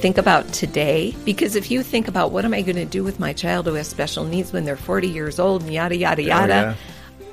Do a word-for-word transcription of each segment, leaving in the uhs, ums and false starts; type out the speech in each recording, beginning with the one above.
think about today, because if you think about what am I going to do with my child who has special needs when they're forty years old and yada, yada, yada, oh, yeah.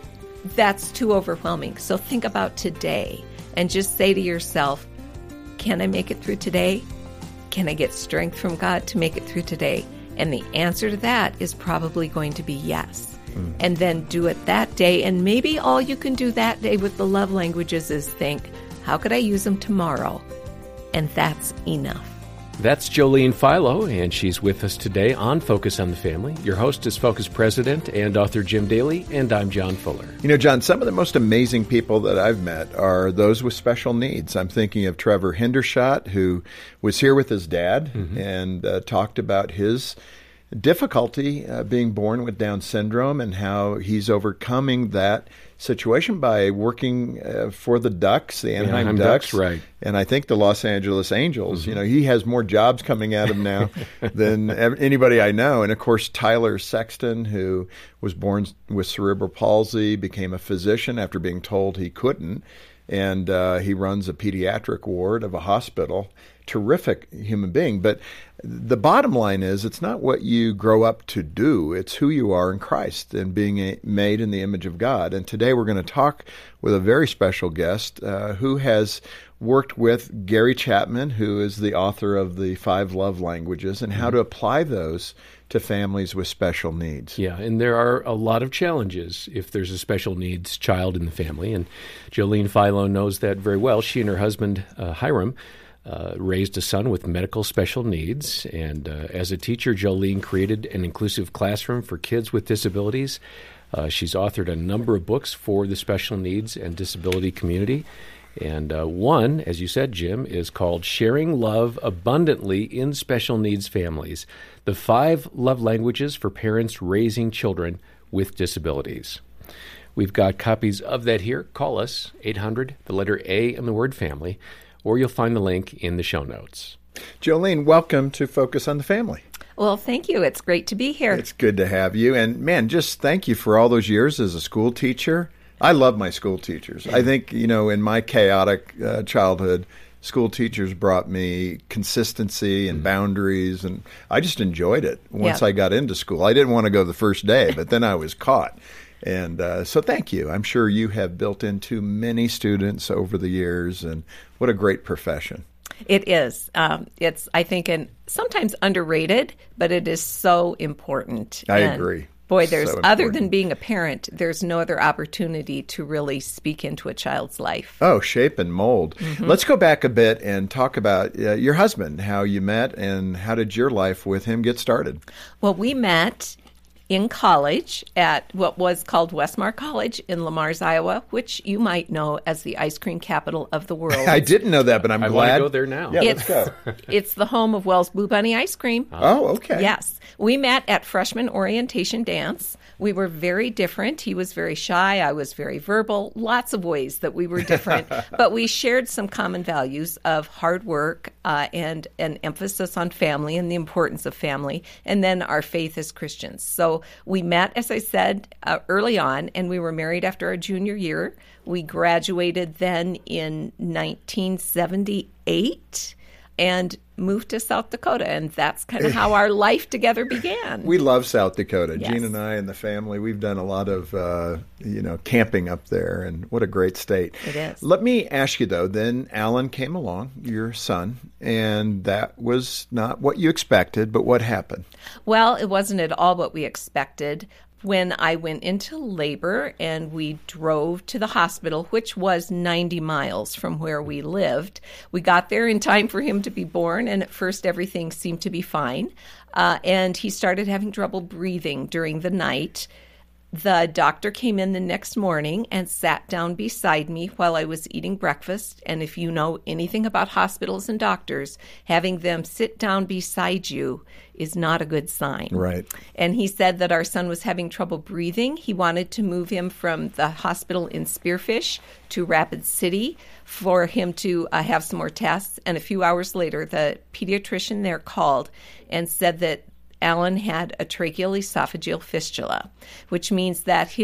that's too overwhelming. So think about today and just say to yourself, can I make it through today? Can I get strength from God to make it through today? And the answer to that is probably going to be yes. Mm. And then do it that day. And maybe all you can do that day with the love languages is think, how could I use them tomorrow? And that's enough. That's Jolene Philo, and she's with us today on Focus on the Family. Your host is Focus President and author Jim Daly, and I'm John Fuller. You know, John, some of the most amazing people that I've met are those with special needs. I'm thinking of Trevor Hendershot, who was here with his dad mm-hmm. and uh, talked about his difficulty uh, being born with Down syndrome and how he's overcoming that situation by working uh, for the Ducks, the Anaheim, Anaheim Ducks, Ducks, right? And I think the Los Angeles Angels. Mm-hmm. You know, he has more jobs coming at him now than anybody I know. And of course, Tyler Sexton, who was born with cerebral palsy, became a physician after being told he couldn't, and uh, he runs a pediatric ward of a hospital. Terrific human being. But the bottom line is it's not what you grow up to do. It's who you are in Christ and being a, made in the image of God. And today we're going to talk with a very special guest uh, who has worked with Gary Chapman, who is the author of the Five Love Languages, and how to apply those to families with special needs. Yeah, and there are a lot of challenges if there's a special needs child in the family. And Jolene Philo knows that very well. She and her husband, uh, Hiram, Uh, raised a son with medical special needs, and uh, as a teacher, Jolene created an inclusive classroom for kids with disabilities. Uh, she's authored a number of books for the special needs and disability community, and uh, one, as you said, Jim, is called Sharing Love Abundantly in Special Needs Families, the Five Love Languages for Parents Raising Children with Disabilities. We've got copies of that here. Call us, eight hundred, the letter A and the word family, or you'll find the link in the show notes. Jolene, welcome to Focus on the Family. Well, thank you. It's great to be here. It's good to have you. And, man, just thank you for all those years as a school teacher. I love my school teachers. I think, you know, in my chaotic uh, childhood, school teachers brought me consistency and boundaries, and I just enjoyed it once yeah. I got into school. I didn't want to go the first day, but then I was caught. And uh, so thank you. I'm sure you have built into many students over the years, and what a great profession. It is. Um, it's, I think, an, sometimes underrated, but it is so important. I and agree. Boy, there's So other important. than being a parent, there's no other opportunity to really speak into a child's life. Oh, shape and mold. Mm-hmm. Let's go back a bit and talk about uh, your husband, how you met, and how did your life with him get started? Well, we met in college at what was called Westmar College in Le Mars, Iowa, which you might know as the ice cream capital of the world. I didn't know that, but I'm I glad. want to go there now. Yeah, it's, let's go. It's the home of Wells Blue Bunny ice cream. Oh, okay. Yes. We met at freshman orientation dance. We were very different. He was very shy. I was very verbal. Lots of ways that we were different. But we shared some common values of hard work uh, and an emphasis on family and the importance of family, and then our faith as Christians. So we met, as I said, uh, early on, and we were married after our junior year. We graduated then in nineteen seventy-eight and moved to South Dakota, and that's kind of how our life together began. We love South Dakota. Yes. Gene and I and the family, we've done a lot of, uh, you know, camping up there, and what a great state. It is. Let me ask you, though, then Alan came along, your son, and that was not what you expected, but what happened? Well, it wasn't at all what we expected. When I went into labor and we drove to the hospital, which was ninety miles from where we lived, we got there in time for him to be born, and at first everything seemed to be fine. Uh, and he started having trouble breathing during the night. The doctor came in the next morning and sat down beside me while I was eating breakfast. And if you know anything about hospitals and doctors, having them sit down beside you is not a good sign. Right. And he said that our son was having trouble breathing. He wanted to move him from the hospital in Spearfish to Rapid City for him to uh, have some more tests. And a few hours later, the pediatrician there called and said that Alan had a tracheal esophageal fistula, which means that his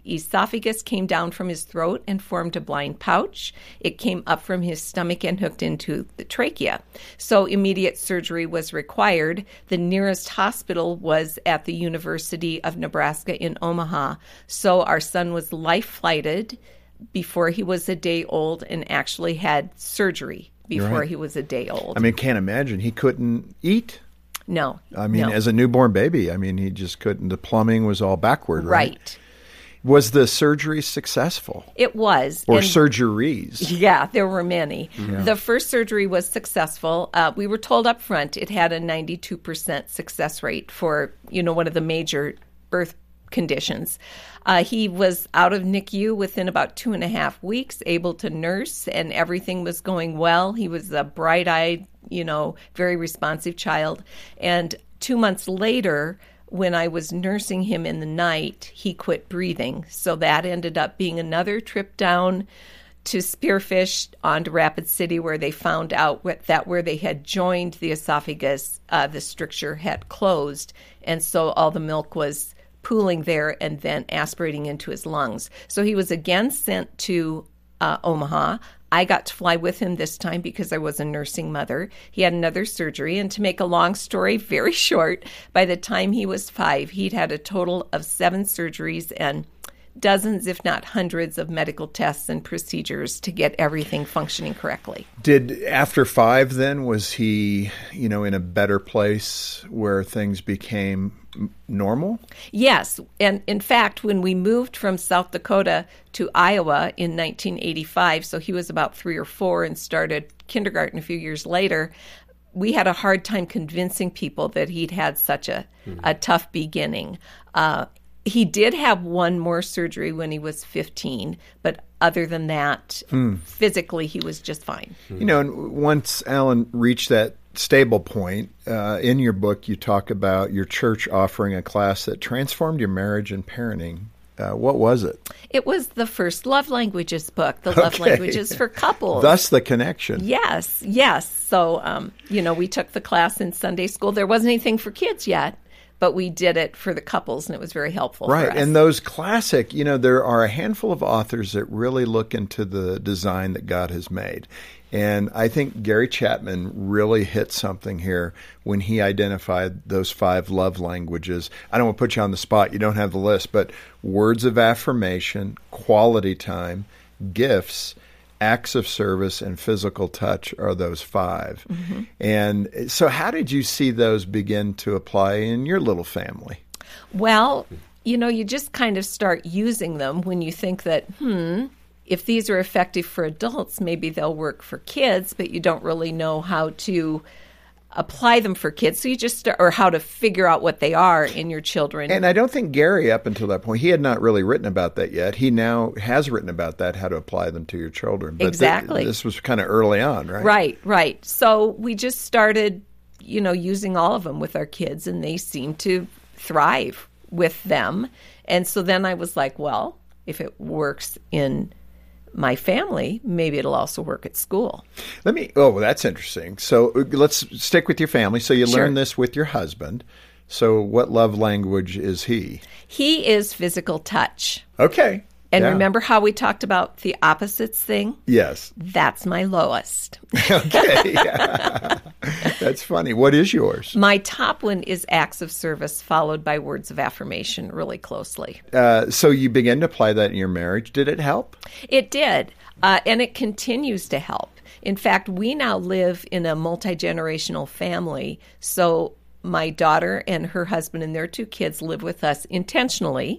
esophagus came down from his throat and formed a blind pouch. It came up from his stomach and hooked into the trachea. So immediate surgery was required. The nearest hospital was at the University of Nebraska in Omaha. So our son was life-flighted before he was a day old and actually had surgery before Right. he was a day old. I mean, can't imagine. He couldn't eat. No. I mean, no. as a newborn baby, I mean, he just couldn't. The plumbing was all backward, right? Right. Was the surgery successful? It was. Or And- surgeries? Yeah, there were many. The first surgery was successful. Uh, we were told up front it had a ninety-two percent success rate for, you know, one of the major birth conditions. Uh, he was out of N I C U within about two and a half weeks, able to nurse, and everything was going well. He was a bright-eyed, you know, very responsive child. And two months later, when I was nursing him in the night, he quit breathing. So that ended up being another trip down to Spearfish on to Rapid City, where they found out what, that where they had joined the esophagus, uh, the stricture had closed. And so all the milk was pooling there and then aspirating into his lungs. So he was again sent to uh, Omaha. I got to fly with him this time because I was a nursing mother. He had another surgery, and to make a long story very short, by the time he was five, he'd had a total of seven surgeries and dozens, if not hundreds, of medical tests and procedures to get everything functioning correctly. Did after five then, was he, you know, in a better place where things became m- normal? Yes. And in fact, when we moved from South Dakota to Iowa in nineteen eighty-five, so he was about three or four and started kindergarten a few years later, we had a hard time convincing people that he'd had such a, mm. a tough beginning. Uh, he did have one more surgery when he was fifteen, but other than that, mm. physically, he was just fine. You know, and once Alan reached that stable point, uh, in your book, you talk about your church offering a class that transformed your marriage and parenting. Uh, what was it? It was the first Love Languages book, the Love Okay. Languages for Couples. Thus the connection. Yes, yes. So, um, you know, we took the class in Sunday school. There wasn't anything for kids yet, but we did it for the couples, and it was very helpful Right. for us. And those classic, you know, there are a handful of authors that really look into the design that God has made. And I think Gary Chapman really hit something here when he identified those five love languages. I don't want to put you on the spot. You don't have the list, but words of affirmation, quality time, gifts, acts of service, and physical touch are those five. Mm-hmm. And so how did you see those begin to apply in your little family? Well, you know, you just kind of start using them when you think that, hmm, if these are effective for adults, maybe they'll work for kids, but you don't really know how to apply them for kids. So you just start, or how to figure out what they are in your children. And I don't think Gary, up until that point, he had not really written about that yet. He now has written about that, how to apply them to your children. But exactly. Th- this was kind of early on, right? Right, right. So we just started, you know, using all of them with our kids, and they seemed to thrive with them. And so then I was like, well, if it works in my family, maybe it'll also work at school. Let me, oh, well, that's interesting. So uh, let's stick with your family. So you Sure. learned this with your husband. So what love language is he? He is physical touch. Okay. And Yeah. remember how we talked about the opposites thing? Yes. That's my lowest. Okay. Yeah. That's funny. What is yours? My top one is acts of service, followed by words of affirmation really closely. Uh, so you began to apply that in your marriage. Did it help? It did, uh, and it continues to help. In fact, we now live in a multi-generational family, so my daughter and her husband and their two kids live with us intentionally,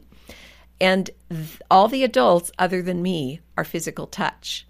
and th- all the adults other than me are physical touch.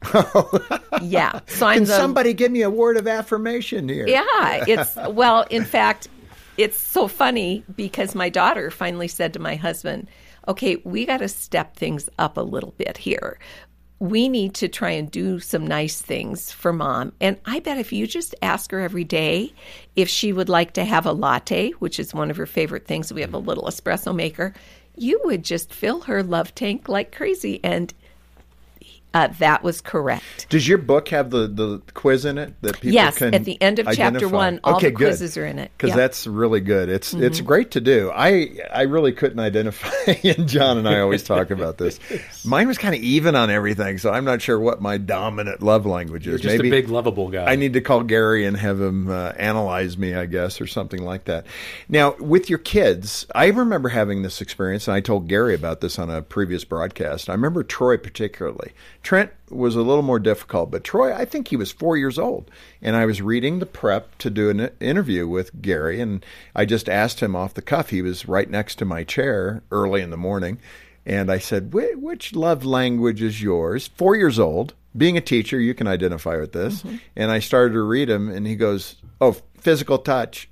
Yeah. So I'm Can the, somebody give me a word of affirmation here? Yeah, it's, well, in fact, it's so funny because my daughter finally said to my husband, okay, we got to step things up a little bit here. We need to try and do some nice things for Mom. And I bet if you just ask her every day if she would like to have a latte, which is one of her favorite things, we have a little espresso maker, you would just fill her love tank like crazy. And Uh, that was correct. Does your book have the, the quiz in it that people yes, can at the end of identify? chapter one, all okay, the quizzes good. are in it. Because Yep. that's really good. It's mm-hmm. it's great to do. I I really couldn't identify, and John and I always talk about this. Mine was kind of even on everything, so I'm not sure what my dominant love language is. You're just Maybe a big, lovable guy. I need to call Gary and have him uh, analyze me, I guess, or something like that. Now, with your kids, I remember having this experience, and I told Gary about this on a previous broadcast. I remember Troy particularly. Trent was a little more difficult, but Troy, I think he was four years old, and I was reading the prep to do an interview with Gary, and I just asked him off the cuff. He was right next to my chair early in the morning, and I said, which love language is yours? Four years old. Being a teacher, you can identify with this. Mm-hmm. And I started to read him, and he goes, oh, physical touch.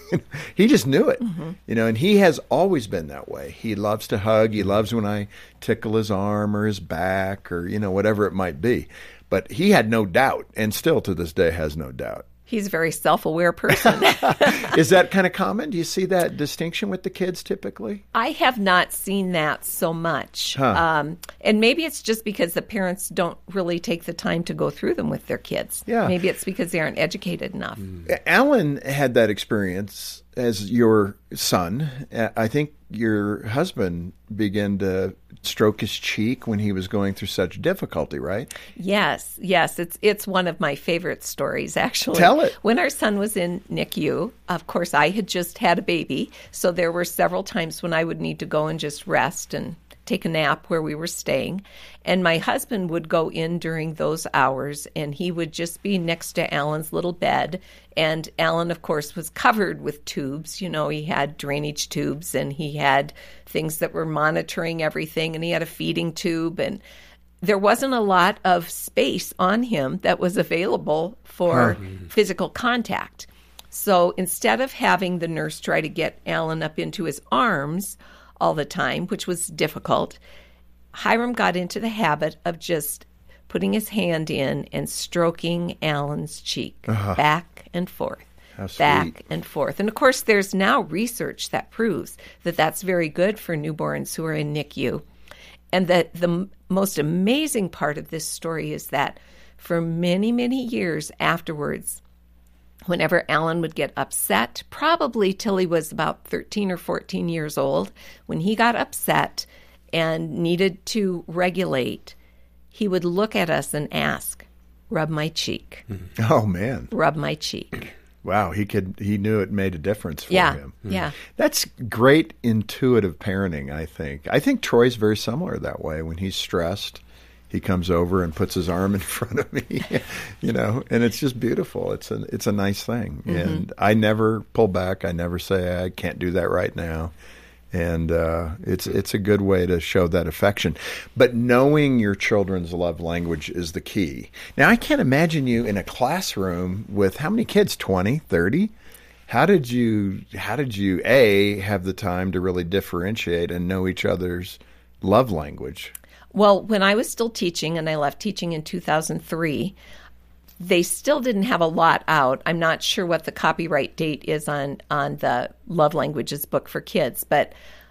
He just knew it, mm-hmm. you know, and he has always been that way. He loves to hug. He loves when I tickle his arm or his back or, you know, whatever it might be. But he had no doubt, and still to this day has no doubt. He's a very self-aware person. Is that kind of common? Do you see that distinction with the kids typically? I have not seen that so much. Huh. Um, and maybe it's just because the parents don't really take the time to go through them with their kids. Yeah. Maybe it's because they aren't educated enough. Mm. Alan had that experience as your son. I think your husband began to stroke his cheek when he was going through such difficulty, right? Yes, yes. It's it's one of my favorite stories, actually. Tell it. When our son was in N I C U, of course, I had just had a baby, so there were several times when I would need to go and just rest and take a nap where we were staying. And my husband would go in during those hours, and he would just be next to Alan's little bed. And Alan, of course, was covered with tubes. You know, he had drainage tubes, and he had things that were monitoring everything, and he had a feeding tube. And there wasn't a lot of space on him that was available for huh. physical contact. So instead of having the nurse try to get Alan up into his arms all the time, which was difficult, Hiram got into the habit of just putting his hand in and stroking Alan's cheek uh-huh. back and forth, back and forth. And of course, there's now research that proves that that's very good for newborns who are in N I C U. And that the m- most amazing part of this story is that for many, many years afterwards, whenever Alan would get upset, probably till he was about thirteen or fourteen years old, when he got upset and needed to regulate, he would look at us and ask, rub my cheek. Oh, man. Rub my cheek. Wow, he could. He knew it made a difference for yeah, him. Yeah, that's great intuitive parenting, I think. I think Troy's very similar that way. When he's stressed, he comes over and puts his arm in front of me, you know, and it's just beautiful. It's a, it's a nice thing. Mm-hmm. And I never pull back. I never say, I can't do that right now. And uh, it's it's a good way to show that affection. But knowing your children's love language is the key. Now, I can't imagine you in a classroom with how many kids, twenty, thirty? How did you, how did you, A, have the time to really differentiate and know each other's love language? Well, when I was still teaching, and I left teaching in two thousand three, they still didn't have a lot out. I'm not sure what the copyright date is on, on the Love Languages book for kids, but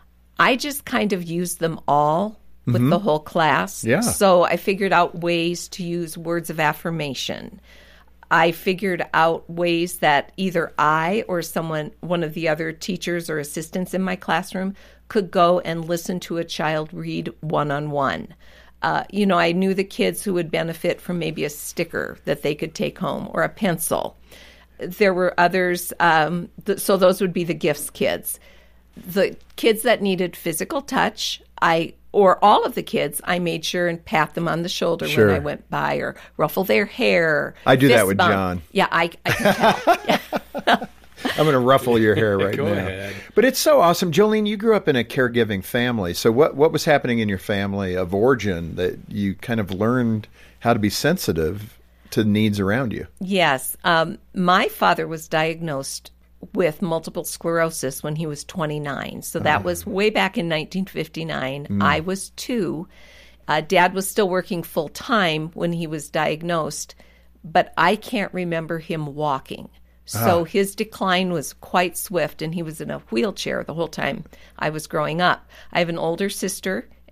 I just kind of used them all with mm-hmm. the whole class. Yeah. So I figured out ways to use words of affirmation. I figured out ways that either I or someone, one of the other teachers or assistants in my classroom, could go and listen to a child read one-on-one. Uh, you know, I knew the kids who would benefit from maybe a sticker that they could take home or a pencil. There were others, um, th- so those would be the gifts kids. The kids that needed physical touch, I or all of the kids, I made sure and pat them on the shoulder sure. when I went by or ruffle their hair. I do that with bump. John. Yeah, I, I can tell. Yeah. I'm going to ruffle your hair right Go now. ahead. But it's so awesome. Jolene, you grew up in a caregiving family. So what, what was happening in your family of origin that you kind of learned how to be sensitive to needs around you? Yes. Um, my father was diagnosed with multiple sclerosis when he was twenty-nine. So that uh. was way back in nineteen fifty-nine. Mm. I was two. Uh, Dad was still working full time when he was diagnosed, but I can't remember him walking. So ah. his decline was quite swift, and he was in a wheelchair the whole time I was growing up. I have an older sister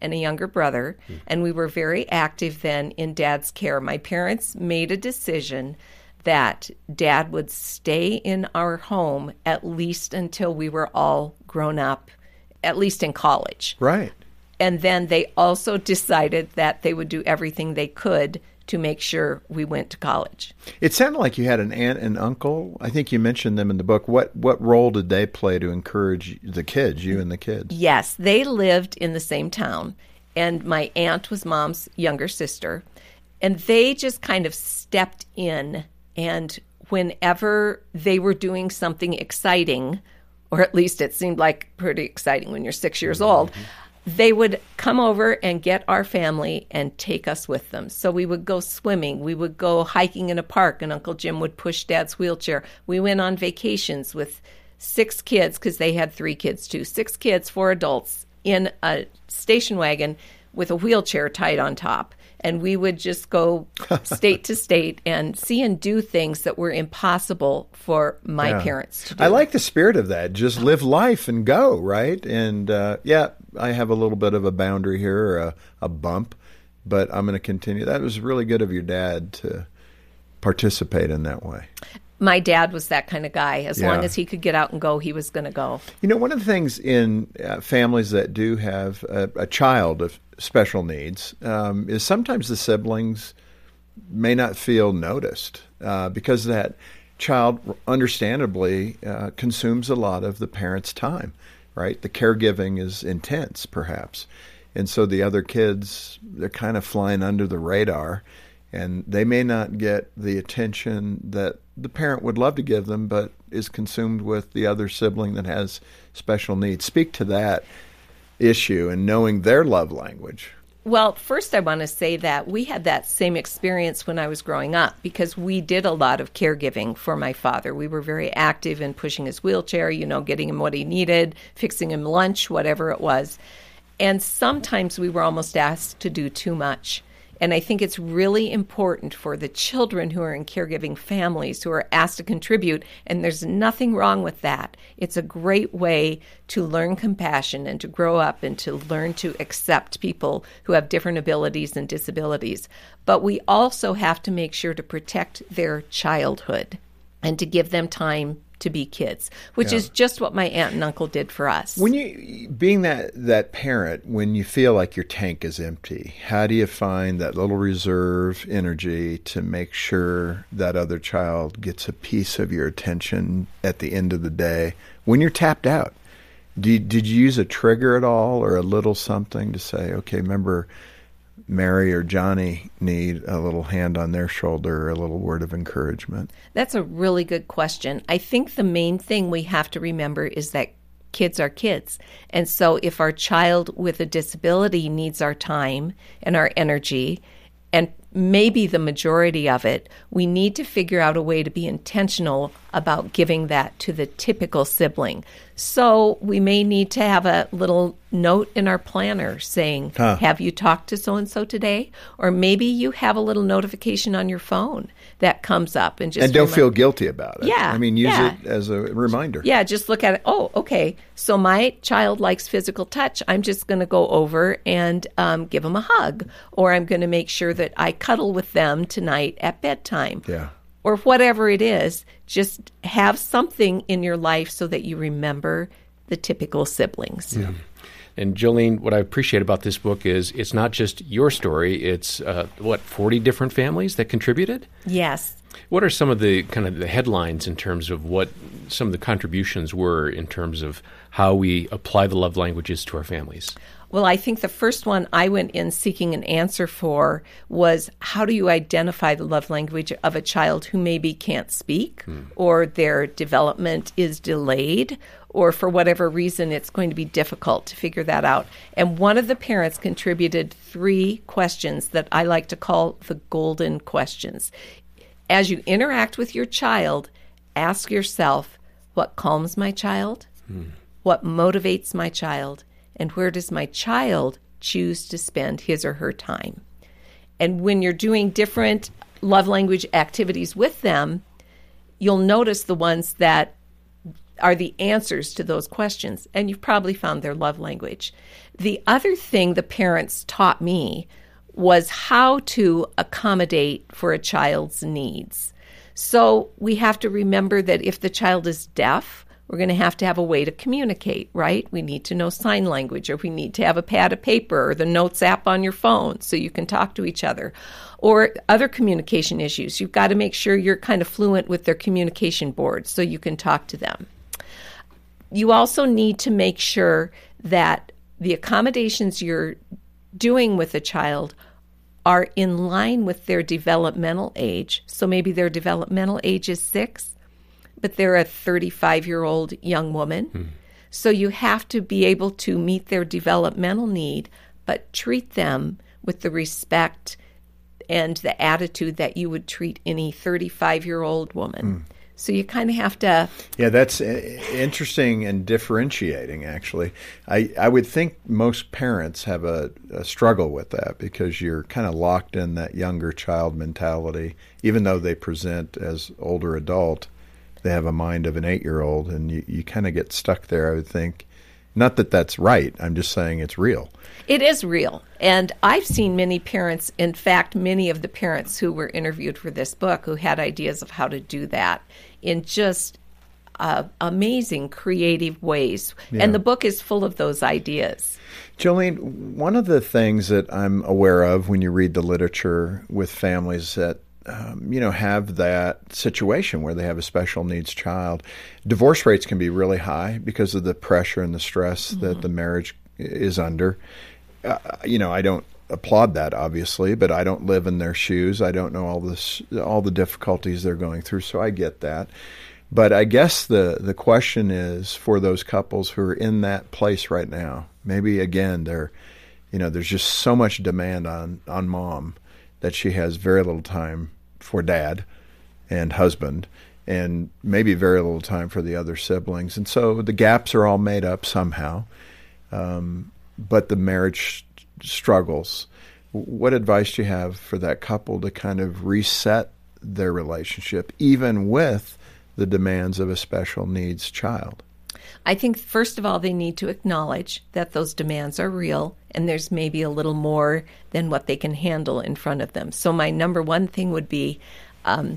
and a younger brother, mm. and we were very active then in Dad's care. My parents made a decision that Dad would stay in our home at least until we were all grown up, at least in college. Right. And then they also decided that they would do everything they could to make sure we went to college. It sounded like you had an aunt and uncle. I think you mentioned them in the book. What what role did they play to encourage the kids, you and the kids? Yes, they lived in the same town, and my aunt was Mom's younger sister, and they just kind of stepped in, and whenever they were doing something exciting, or at least it seemed like pretty exciting when you're six years old, mm-hmm. they would come over and get our family and take us with them. So we would go swimming. We would go hiking in a park, and Uncle Jim would push Dad's wheelchair. We went on vacations with six kids, because they had three kids too. Six kids, four adults, in a station wagon with a wheelchair tied on top. And we would just go state to state and see and do things that were impossible for my yeah. parents to do. I like the spirit of that. Just live life and go, right? And uh, yeah, I have a little bit of a boundary here, or a, a bump, but I'm going to continue. That was really good of your dad to participate in that way. My dad was that kind of guy. As yeah. long as he could get out and go, he was going to go. You know, one of the things in uh, families that do have a, a child of special needs um, is sometimes the siblings may not feel noticed uh, because that child, understandably, uh, consumes a lot of the parent's time, right? The caregiving is intense, perhaps. And so the other kids, they're kind of flying under the radar, and they may not get the attention that the parent would love to give them, but is consumed with the other sibling that has special needs. Speak to that issue and knowing their love language. Well, first I want to say that we had that same experience when I was growing up, because we did a lot of caregiving for my father. We were very active in pushing his wheelchair, you know, getting him what he needed, fixing him lunch, whatever it was. And sometimes we were almost asked to do too much. And I think it's really important for the children who are in caregiving families who are asked to contribute, and there's nothing wrong with that. It's a great way to learn compassion and to grow up and to learn to accept people who have different abilities and disabilities. But we also have to make sure to protect their childhood and to give them time to be kids, which yeah. is just what my aunt and uncle did for us. When you, being that, that parent, when you feel like your tank is empty, how do you find that little reserve energy to make sure that other child gets a piece of your attention at the end of the day when you're tapped out? Did, did you use a trigger at all, or a little something to say, okay, remember Mary or Johnny need a little hand on their shoulder, or a little word of encouragement? That's a really good question. I think the main thing we have to remember is that kids are kids. And so if our child with a disability needs our time and our energy, and maybe the majority of it, we need to figure out a way to be intentional about giving that to the typical sibling. So we may need to have a little note in our planner saying, huh. have you talked to so-and-so today? Or maybe you have a little notification on your phone that comes up. And just and don't remind- feel guilty about it. Yeah. I mean, use yeah. it as a reminder. Yeah, just look at it. Oh, okay. So my child likes physical touch. I'm just going to go over and um, give him a hug. Or I'm going to make sure that I cuddle with them tonight at bedtime. Yeah. Or whatever it is, just have something in your life so that you remember the typical siblings. Yeah. And Jolene, what I appreciate about this book is it's not just your story. It's, uh, what, forty different families that contributed? Yes. What are some of the kind of the headlines in terms of what some of the contributions were in terms of how we apply the love languages to our families? Well, I think the first one I went in seeking an answer for was, how do you identify the love language of a child who maybe can't speak, hmm. or their development is delayed, or for whatever reason it's going to be difficult to figure that out. And one of the parents contributed three questions that I like to call the golden questions. As you interact with your child, ask yourself, what calms my child? Hmm. What motivates my child? And where does my child choose to spend his or her time? And when you're doing different love language activities with them, you'll notice the ones that are the answers to those questions, and you've probably found their love language. The other thing the parents taught me was how to accommodate for a child's needs. So we have to remember that if the child is deaf, we're going to have to have a way to communicate, right? We need to know sign language, or we need to have a pad of paper or the Notes app on your phone so you can talk to each other. Or other communication issues. You've got to make sure you're kind of fluent with their communication board so you can talk to them. You also need to make sure that the accommodations you're doing with a child are in line with their developmental age. So maybe their developmental age is six, but they're a thirty-five-year-old young woman. Hmm. So you have to be able to meet their developmental need, but treat them with the respect and the attitude that you would treat any thirty-five-year-old woman. Hmm. So you kind of have to... Yeah, that's interesting and differentiating, actually. I, I would think most parents have a, a struggle with that because you're kind of locked in that younger child mentality. Even though they present as older adult, they have a mind of an eight-year-old, and you, you kind of get stuck there, I would think. Not that that's right. I'm just saying it's real. It is real. And I've seen many parents, in fact, many of the parents who were interviewed for this book who had ideas of how to do that in just uh, amazing, creative ways. Yeah. And the book is full of those ideas. Jolene, one of the things that I'm aware of when you read the literature with families that Um, you know, have that situation where they have a special needs child. Divorce rates can be really high because of the pressure and the stress mm-hmm. that the marriage is under. Uh, you know, I don't applaud that, obviously, but I don't live in their shoes. I don't know all this, all the difficulties they're going through, so I get that. But I guess the, the question is for those couples who are in that place right now, maybe, again, they're, you know, there's just so much demand on, on mom that she has very little time for dad and husband, and maybe very little time for the other siblings. And so the gaps are all made up somehow, um, but the marriage struggles. What advice do you have for that couple to kind of reset their relationship, even with the demands of a special needs child? I think, first of all, they need to acknowledge that those demands are real and there's maybe a little more than what they can handle in front of them. So my number one thing would be um,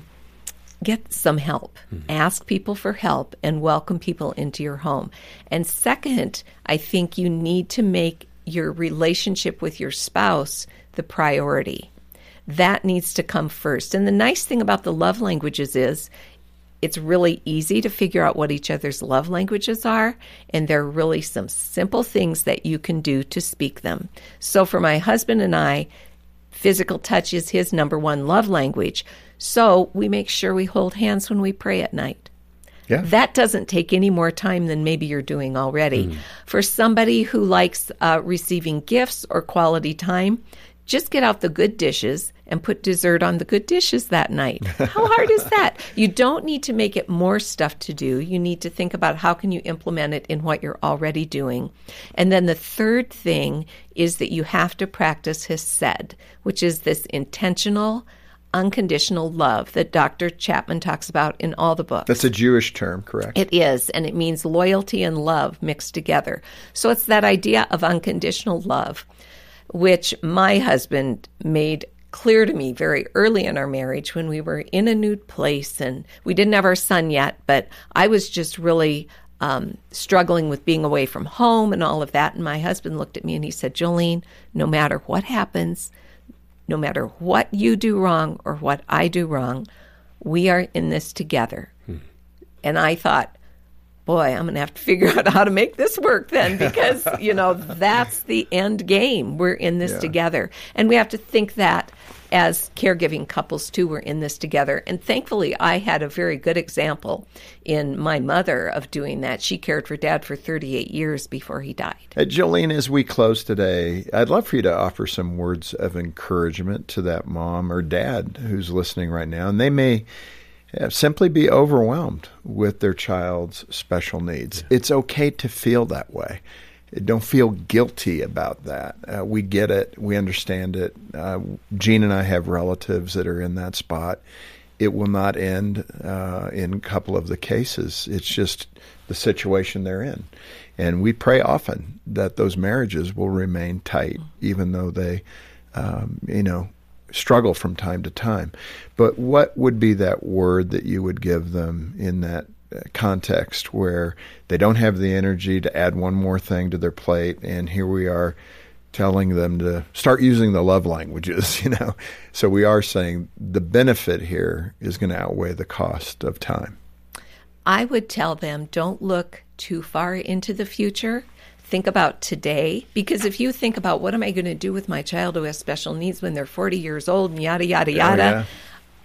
get some help. Mm-hmm. Ask people for help and welcome people into your home. And second, I think you need to make your relationship with your spouse the priority. That needs to come first. And the nice thing about the love languages is it's really easy to figure out what each other's love languages are, and there are really some simple things that you can do to speak them. So for my husband and I, physical touch is his number one love language, so we make sure we hold hands when we pray at night. Yeah. That doesn't take any more time than maybe you're doing already. Mm. For somebody who likes uh, receiving gifts or quality time, just get out the good dishes and put dessert on the good dishes that night. How hard is that? You don't need to make it more stuff to do. You need to think about how can you implement it in what you're already doing. And then the third thing is that you have to practice Hesed, which is this intentional, unconditional love that Doctor Chapman talks about in all the books. That's a Jewish term, correct? It is, and it means loyalty and love mixed together. So it's that idea of unconditional love, which my husband made clear to me very early in our marriage when we were in a new place, and we didn't have our son yet, but I was just really um, struggling with being away from home and all of that. And my husband looked at me and he said, Jolene, no matter what happens, no matter what you do wrong or what I do wrong, we are in this together. Hmm. And I thought, boy, I'm going to have to figure out how to make this work then, because, you know, that's the end game. We're in this yeah. together. And we have to think that as caregiving couples, too, we're in this together. And thankfully, I had a very good example in my mother of doing that. She cared for Dad for thirty-eight years before he died. Uh, Jolene, as we close today, I'd love for you to offer some words of encouragement to that mom or dad who's listening right now. And they may simply be overwhelmed with their child's special needs. Yeah. It's okay to feel that way. Don't feel guilty about that. Uh, we get it. We understand it. Uh, Jean and I have relatives that are in that spot. it will not end uh, in a couple of the cases. It's just the situation they're in. And we pray often that those marriages will remain tight, even though they, um, you know, struggle from time to time. But what would be that word that you would give them in that context where they don't have the energy to add one more thing to their plate, and here we are telling them to start using the love languages, you know? So we are saying the benefit here is going to outweigh the cost of time. I would tell them, don't look too far into the future. Think about today, because if you think about what am I going to do with my child who has special needs when they're forty years old and yada, yada, yada, oh, yeah.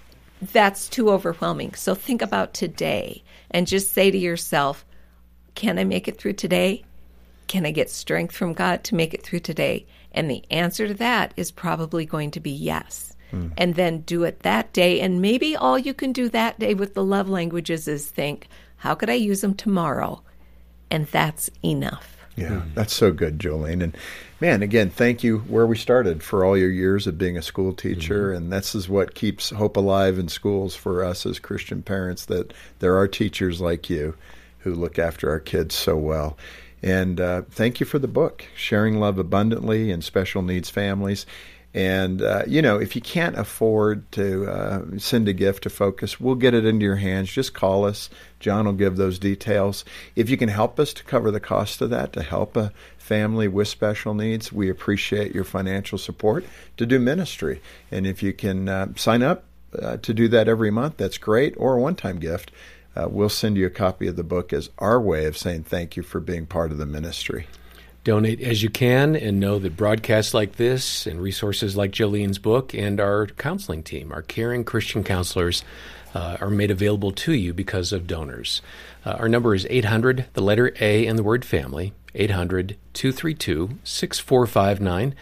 that's too overwhelming. So think about today and just say to yourself, can I make it through today? Can I get strength from God to make it through today? And the answer to that is probably going to be yes. Mm. And then do it that day. And maybe all you can do that day with the love languages is think, how could I use them tomorrow? And that's enough. Yeah, that's so good, Jolene. And man, again, thank you where we started for all your years of being a school teacher. Mm-hmm. And this is what keeps hope alive in schools for us as Christian parents, that there are teachers like you who look after our kids so well. And uh, thank you for the book, Sharing Love Abundantly in Special Needs Families. And, uh, you know, if you can't afford to uh, send a gift to Focus, we'll get it into your hands. Just call us. John will give those details. If you can help us to cover the cost of that, to help a family with special needs, we appreciate your financial support to do ministry. And if you can uh, sign up uh, to do that every month, that's great, or a one-time gift. Uh, we'll send you a copy of the book as our way of saying thank you for being part of the ministry. Donate as you can, and know that broadcasts like this and resources like Jolene's book and our counseling team, our caring Christian counselors, uh, are made available to you because of donors. Uh, our number is eight hundred, the letter A and the word family, eight hundred, two three two, six four five nine,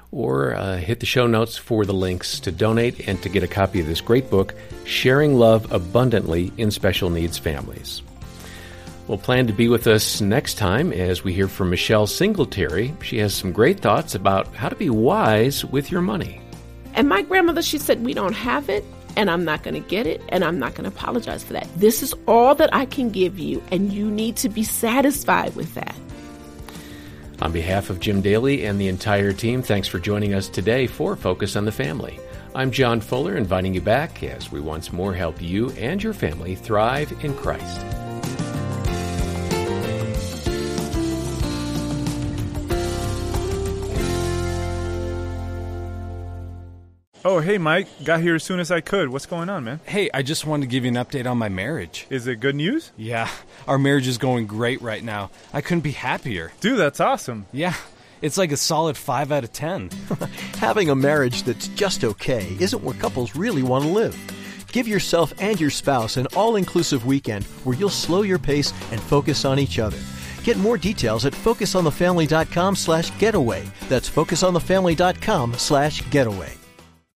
or uh, hit the show notes for the links to donate and to get a copy of this great book, Sharing Love Abundantly in Special Needs Families. We'll plan to be with us next time as we hear from Michelle Singletary. She has some great thoughts about how to be wise with your money. And my grandmother, she said, we don't have it, and I'm not going to get it, and I'm not going to apologize for that. This is all that I can give you, and you need to be satisfied with that. On behalf of Jim Daly and the entire team, thanks for joining us today for Focus on the Family. I'm John Fuller, inviting you back as we once more help you and your family thrive in Christ. Oh, hey, Mike. Got here as soon as I could. What's going on, man? Hey, I just wanted to give you an update on my marriage. Is it good news? Yeah, our marriage is going great right now. I couldn't be happier. Dude, that's awesome. Yeah, it's like a solid five out of ten. Having a marriage that's just okay isn't where couples really want to live. Give yourself and your spouse an all-inclusive weekend where you'll slow your pace and focus on each other. Get more details at focusonthefamily.com slash getaway. That's focusonthefamily.com slash getaway.